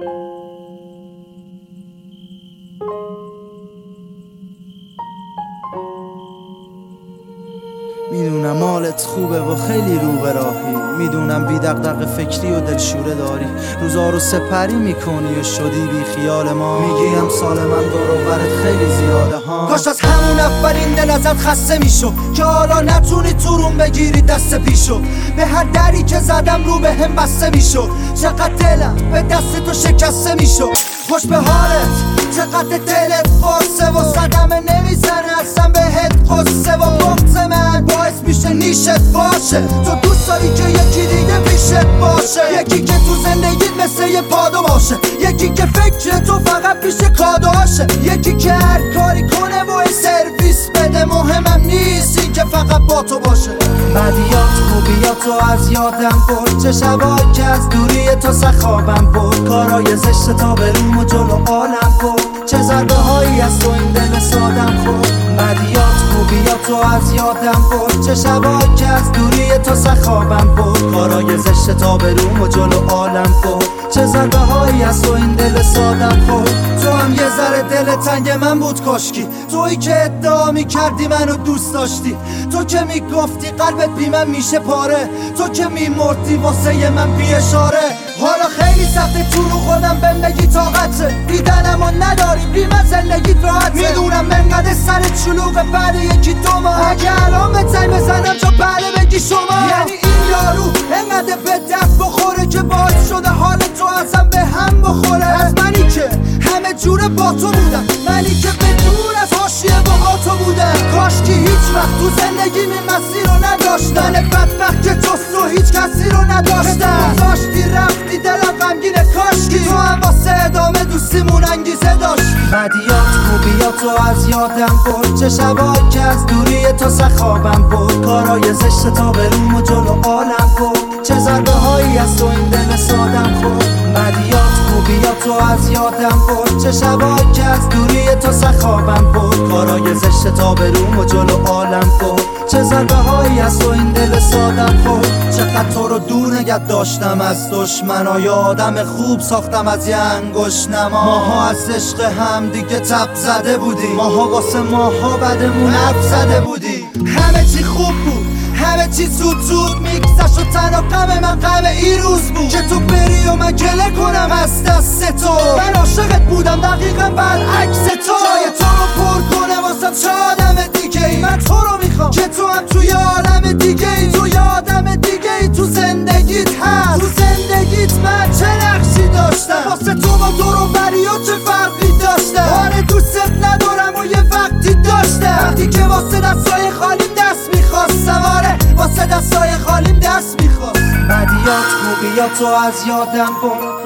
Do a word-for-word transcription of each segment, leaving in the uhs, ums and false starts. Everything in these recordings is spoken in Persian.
میدونم مالت خوبه و خیلی رو به راهی، میدونم بی دغدغه فکری و دلشوره داری، روزا رو سپری میکنی و شدی بی خیال ما. میگیم سال من دور و برت خیلی زیاده ها، کاش از همون اولین دل ازت خسته میشو که حالا نتونی تو روم بگیری دست پیشو. به هر دری که زدم رو به هم بسته میشو، چقدر دلم به دست تو شکسته میشو. خوش به حالت چقدر دلت قصه و صدمه نمیزنه اصلا بهت قصه و بغض من باعث میشه نیشت باشه. تو دوست داری که یکی دیگه پیشت باشه، یکی که تو زندگیت مثل یه پادو باشه، یکی که فکر تو فقط پیش کادوهاشه، یکی که هر کاری کنه و سرویس بده. مهمم نیست این که فقط با تو باشه. بدیات خوبیاتو از یادم برد، چه شبایی که از دوری تو سخابم برد، کارای زشت تا بروم و جلو عالم برد، چه ضربه هایی از تو این دل سادم خورد. بدیات خوبیاتو از یادم برد، چه شبایی که از دوری تو سخابم برد، کارای زشت تا بروم و جلو عالم برد، چه ضربه هایی از تو این دل سادم خورد. تو هم یه ذره دل تنگ من بود کاشکی، تویی که ادعا میکردی منو دوست داشتی، تو که میگفتی قلبت بی من میشه پاره، تو که میمردی واسه من بی اشاره. حالا خیلی سخته تو رو خودم بهم بگی طاقته، دیدنمو نداری بی من زندگیت راحته. میدونم منقدر سرت شلوغه بعد یکی دو ماه، اگه الان به زنگ بزنم چون بله بگی شما. یعنی این یارو انقدر به دست بخوره که باعث شده حال تو ازم به هم بخوره. از منی که همه جوره با تو بودم، منی که بدون از حاشیه با تو بودم، کاش که هیچ وقت تو زندگی این مسیر رو نداشتم. من بدبخت که جز تو هیچ کسی رو نداشتم، گذاشتی رفتی دلم غمگینه کاشکی تو هم واسه ادامه دوستیمون انگیزه داشت. بدیات خوبیاتو از یادم برد، چه شبایی که از دوری تو سخابم برد، کارای زشت تا بروم و جلو عالم برد، چه ضربه هایی از تو این دل سادم خورد. بدیات خوبیاتو از یادم برد، چه شبایی که از دوری تو سخابم برد، کارای زشت تا بروم و جلو عالم برد، چه ضربه هایی از تو این دل سادم خورد. چقدر تو رو دور نگه داشتم از دشمنا، یادم خوب ساختم از یه انگشت نما. ماها از عشق هم دیگه تب زده بودی، ماها واسه ماها بدمون حرف زده بودی. همه چی خوب بود، همه چی زود زود میگذشت و تنها غم من غم این روز بود که تو بری و من گله کنم از دست تو. من عاشقت بودم دقیقا برعکس تو، جای تو رو پر کنم واسم چه آدم دیگه ای. من تو رو میخوام که تو هم توی عالم دیگه ای، توی آدم دیگه ای تو زندگیت هست. تو زندگیت من چه نقشی داشتم واسه تو با دور و بری و چه فرقی داشتم. آره دوستت ندارم و یه وقتی داشتم، وقتی که واسه دستای خالیم دست میخواستم، آره واسه دستای خالیم دست میخواست. بدیات خوبیاتو از یادم برد،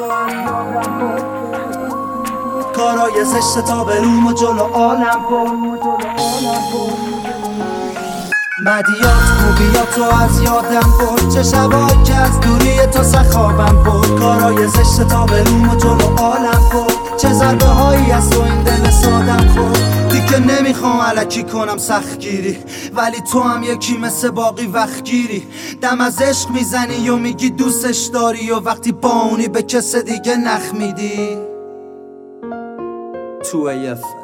کارای زشت تا بروم و جلو عالم برد. بدیات خوبیاتو از یادم برد، چه شبایی که از دوری تو سخابم برد، کارای زشت تا بروم و جلو عالم برد، چه ضربه هایی از تو این دل سادم خورد. دیگه نمیخوام الکی کنم سختگیری، ولی تو هم یکی مثل باقی وقت گیری. دم از عشق میزنی و میگی دوستش داری و وقتی با اونی به کس دیگه نخ میدی. تو ایف